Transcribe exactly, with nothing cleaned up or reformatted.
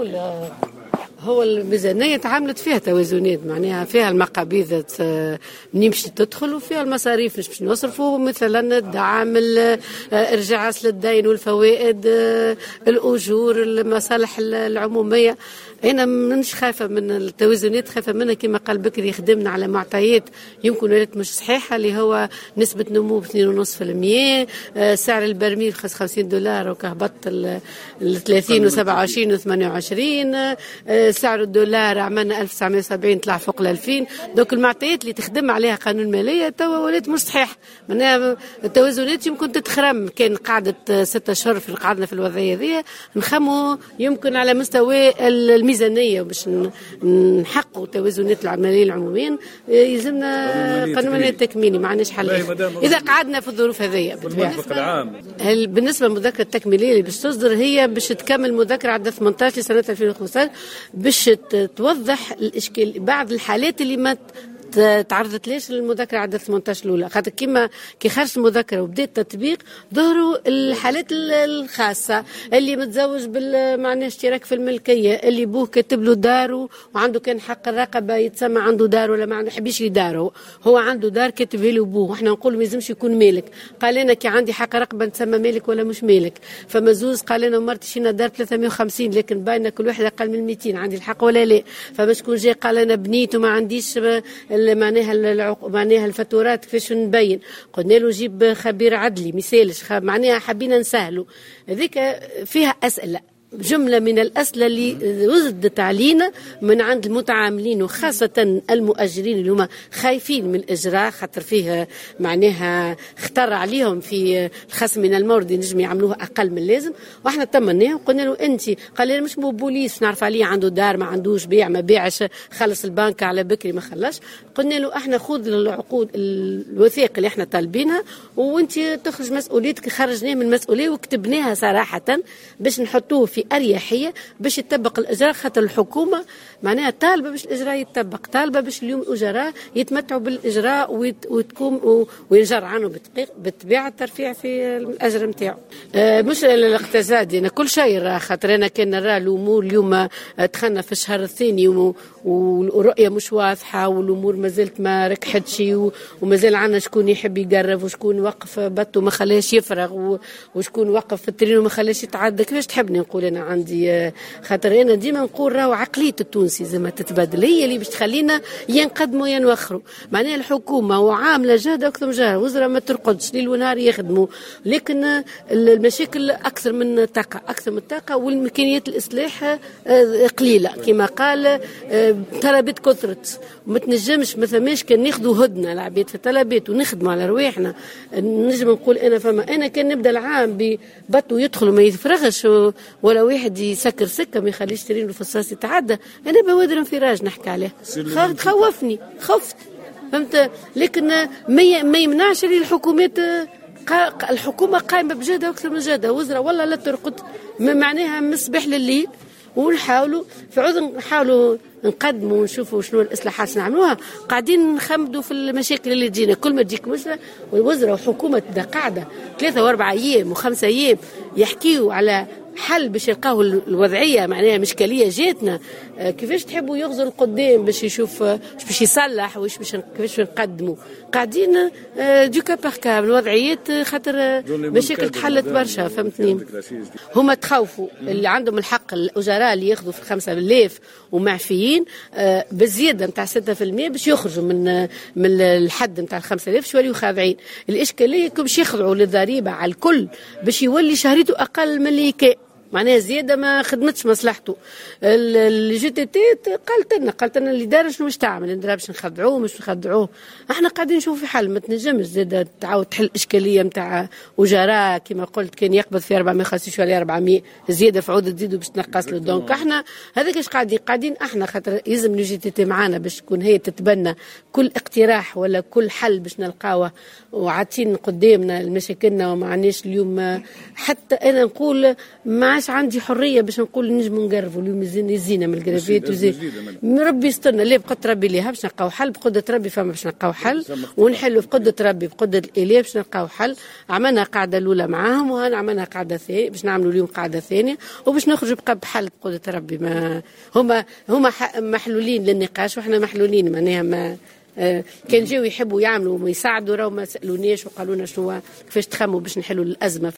نقول هو الميزانية تعاملت فيها توازنات، معناها فيها المقابيض منين باش تدخل وفيها المصاريف باش نصرفوا، مثلا الدعم، ارجاع اصل الدين والفوائد، الاجور، المصالح العمومية. أنا مش خايفة من التوازنات، خايفة منها كما قال بكري يخدمنا على معطيات يمكن ولات مش صحيحة، اللي هو نسبة نمو باثنين ونص في المية، سعر البرميل خمسة وخمسين دولار وكهبط ال ثلاثين وسبعة وعشرين وثمانية وعشرين، سعر الدولار عملنا ألف وتسعمائة وسبعين طلع فوق الألفين. دوك المعطيات اللي تخدم عليها قانون المالية توا ولات مش صحيحة، معناها التوازنات يمكن تتخرم. كان قعدة ستة أشهر في قعدنا في الوضعية ذي نخمو يمكن على مستوى الميزانية باش نحققوا توازنات العملية العمومية، يلزمنا قانون المالية التكميلي، ما عندناش حل إذا قعدنا في الظروف هذه. بالنسبة للمذكرة التكميلية اللي باش تصدر هي باش تكمل مذكرة عدد ثمانية عشر لسنة ألفين وخمسة عشر باش توضح الإشكال بعض الحالات اللي ما تعرضت ليش المذكرة عدد ثمانية عشر الأولى، خاطر كيما كي خرجت المذكرة وبدأ التطبيق ظهروا الحالات الخاصة، اللي متزوج بالمعنى اشتراك في الملكية، اللي بوه كتب له داره وعنده كان حق الرقبة يتسمى عنده دار ولا ما يحبش لي داره، هو عنده دار كتبه له بوه، واحنا نقول ما يلزمش يكون مالك. قال لنا كي عندي حق رقبة نتسمى مالك ولا مش مالك، فمزوز قال لنا مرتي شينا دار ثلاثمائة وخمسين لكن باينه كل واحد اقل من مئتين، عندي الحق ولا لا؟ فمش كون جاي قال لنا بنيت وما عنديش معناها العق... معناها الفاتورات كيفاش نبين، قلنا له جيب خبير عدلي مثالش، معناها حبينا نسهلوا. هذيك فيها أسئلة، جملة من الأسئلة اللي وزدت علينا من عند المتعاملين وخاصة المؤجرين اللي هم خايفين من الإجراء، خاطر فيه معناها اختار عليهم في الخصم من المورد نجم يعملوه أقل من اللازم. وإحنا تمناه وقلنا له أنت، قال لنا مش مو بوليس نعرف عليه عنده دار ما عندوش بيع ما بيعش، خلص البنك على بكري ما خلص. قلنا له احنا خذ العقود الوثائق اللي احنا طالبينها وانت تخرج مسؤوليتك، خرجناه من المسؤولية وكتبناها صراحة باش نحطوه في أريحية باش يتطبق الإجراء، خاطر الحكومة معناها طالبة باش الإجراء يتطبق، طالبة باش اليوم الأجراء يتمتعوا بالإجراء وتكون وينجر عنه بالطبيعة الترفيع في الأجر نتاعو. آه مش الاقتصادي، أنا كل شيء خاطر أنا كان نرى الأمور اليوم دخلنا في الشهر الثاني والرؤية مش واضحة والأمور ما زلت ما ركحتش، ومازال عنا شكون يحب يقرب وشكون وقف بطه ما خلاش يفرغ وشكون وقف في الترين وما خلاش يتعدى. كيفاش تحبني نقول أنا عندي، خاطر أنا ديما نقول راهو عقلية التونسي زي ما تتبادل هي اللي باش تخلينا ينقدموا ينوخروا. معناها الحكومة وعاملة جهد أكثر من جهد، وزراء ما ترقدش ليل ونهار يخدموا، لكن المشاكل أكثر من طاقة أكثر من طاقة والإمكانيات الإصلاح قليلة. كما قال طلبات كثرت وما تنجمش ما ثماش، كان ناخذوا هدنة العباد في طلبات ونخدموا على رواحنا. نجم نقول أنا فما أنا كان نبدأ العام ببطو يدخل وما يفرغش ولا واحد يسكر سكة ما يخليش ترين له في الصاص يتعدى، أنا بوادر انفراج نحكي عليه خوفني خفت فهمت. لكن ما ما يمنعش لي الحكومات، الحكومة قائمة بجهدها أكثر من جهدها، وزراء والله لا ترقد معناها مصبح لليل، ونحاولوا في عذر نحاولوا نقدموا ونشوفوا شنو الإصلاحات نعملوها. قاعدين نخمدوا في المشاكل اللي تجينا، كل ما تجيك مشكلة والوزراء وحكومة قاعدة ثلاثة وأربعة أيام وخمسة أيام يحكيوا على حل باش يلقاو الوضعية معناها مشكلية جاتنا. آه كيفاش تحبوا يغزوا القدام باش يشوف باش يصلح وش باش كيفاش نقدموا، قاعدين آه دوكا باركا الوضعيات خاطر مشاكل تحلت برشا فهمتني. هما تخوفوا اللي عندهم الحق الأجراء اللي ياخذوا في الخمسة آلاف ومعفيين آه بالزيادة نتاع ستة في المية باش يخرجوا من من الحد نتاع الخمسة آلاف شو يوليو خاضعين. الإشكالية باش يخضعوا للضريبة على الكل باش يولي شهريته أقل من اللي كان معناها زيادة ما خدمتش مصلحته. الجي تي تي قالت لنا قالت لنا اللي دار شنو مش تعمل ندير باش نخدعوه مش نخدعوه. احنا قاعدين نشوف في حل ما تنجمش زيادة تعاود تحل إشكالية نتاع أجراء كما قلت كان يقبض في أربعمائة وخمسين ولا أربعمائة زيادة في عودة تزيدوا باش تنقص له. دونك احنا هذاك ايش قاعدين قاعدين احنا خاطر يلزم الجي تي تي معانا باش تكون هي تتبنى كل اقتراح ولا كل حل باش نلقاوه وعاتين قدامنا المشاكلنا وما عناش اليوم. حتى انا نقول ما عادش عندي حريه باش نقول نجم نقربوا اليوم يزينا من الجرافيت وزي ربي يسترنا. ليه بقدر ربي ليها باش نلقاو حل، بقدره ربي فما باش نلقاو حل ونحلوا بقدره ربي بقدره الاليه باش نلقاو حل. عملنا قاعده الاولى معاهم وهنا عملنا قاعده ثانيه باش نعملوا اليوم قاعده ثانيه وباش نخرجوا بقى بحل بقدره ربي. ما هما هما محلولين للنقاش واحنا محلولين معناها ما آه كان جاوا يحبوا يعملوا ويساعدوا راهو ما سالوناش وقالوا لنا شنو كيفاش تخموا باش نحلوا الازمه.